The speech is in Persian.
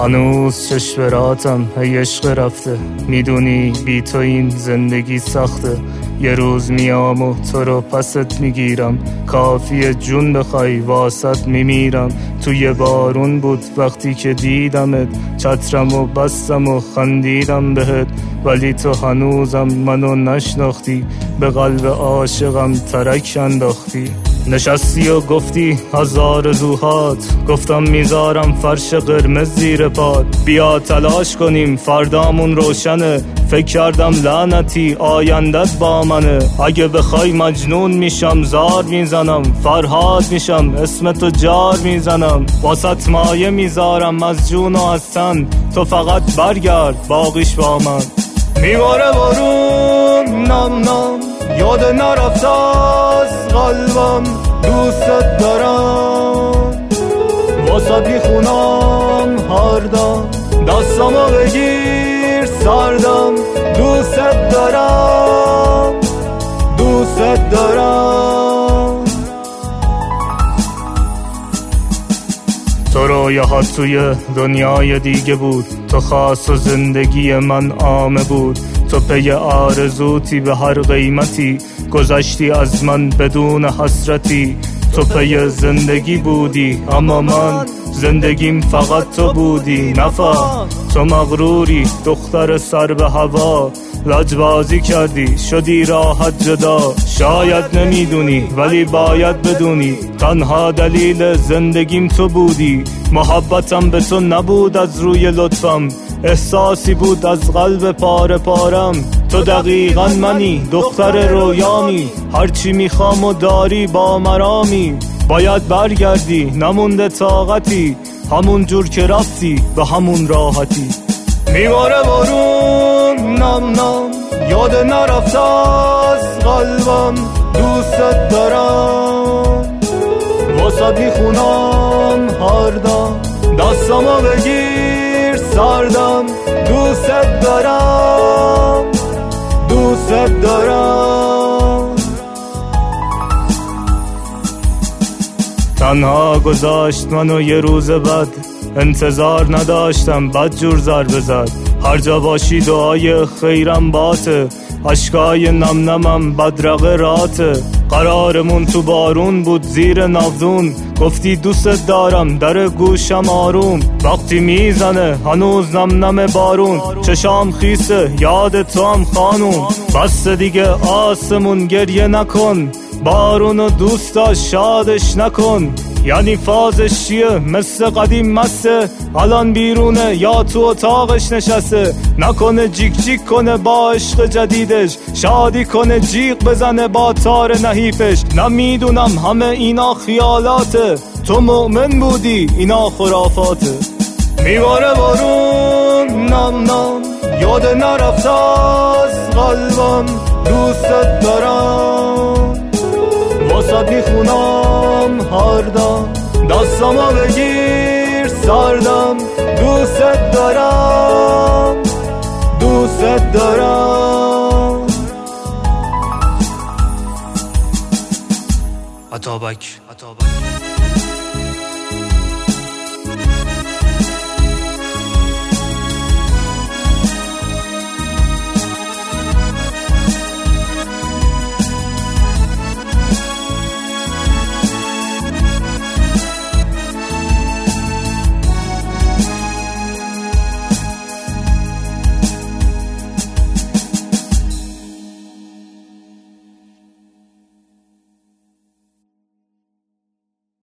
هنوز چشم راتم ای عشق رفته، میدونی بی تو این زندگی سخته. یه روز میام و تو رو پست میگیرم، کافیه جون بخوای واسط میمیرم. توی بارون بود وقتی که دیدمت، چترم و بستم و خندیدم بهت. ولی تو هنوزم منو نشناختی، به قلب عاشقم ترک انداختی. نشستی و گفتی هزار آرزوهات، گفتم میذارم فرش قرمز زیر پات. بیا تلاش کنیم فردامون روشنه، فکر کردم لعنتی آیندت با منه. اگه بخوای مجنون میشم زار میزنم، فرهاد میشم اسم تو جار میزنم. واسط مایه میذارم از جون و از تن، تو فقط برگرد باقیش با من. میباره بارون نم نم، یاد نرفت از قلبم، دوست دارم. واسه میخونم هر دم، دستمو بگیر سردم. دوست دارم، دوست دارم. تو رویاهات توی دنیای دیگه بود، تو خاص و زندگی من عامه بود. تو پی آرزوتی به هر قیمتی، گذشتی از من بدون حسرتی. تو پی زندگی بودی اما من زندگیم فقط تو بودی. نفهم تو مغروری دختر سر به هوا، لجبازی کردی شدی راحت جدا. شاید نمیدونی ولی باید بدونی، تنها دلیل زندگیم تو بودی. محبتم به تو نبود از روی لطفم، احساسی بود از قلب پاره پارم. تو دقیقا منی دختر رویامی، هرچی میخوام و داری با مرامی. باید برگردی نمونده طاقتی، همون جور که رفتی به همون راحتی. میباره بارون نم نم، یاد نرفت از قلبم، دوست دارم. واسه میخونم هر دم، دستمو بگیر سردم. دوست دارم، دوست دارم. تنها گذاشت منو یه روز بد، انتظار نداشتم بد جور ضربه زد. هر جا باشی دعای خیرم باته، اشکای نم نمم بدرقه راته. قرارمون تو بارون بود زیر ناودون، گفتی دوست دارم در گوشم آروم. وقتی میزنه هنوز نم نم بارون، چشام خیسه یاد تو هم خانوم. بس دیگه آسمون گریه نکن، بارونو دوستا شادش نکن. یعنی فازش چیه مثل قدیم مسته، الان بیرونه یا تو اتاقش نشسته. نکنه جیک جیک کنه با عشق جدیدش، شادی کنه جیغ بزنه با تار نحیفش. نمیدونم همه اینا خیالاته، تو مؤمن بودی اینا خرافاته. میباره بارون نم نم، یاد نرفت از قلبم، دوست دارم. واسه میخونم هر دم، دستمو بگیر سردم. دوست دارم، دوست دارم. عطابک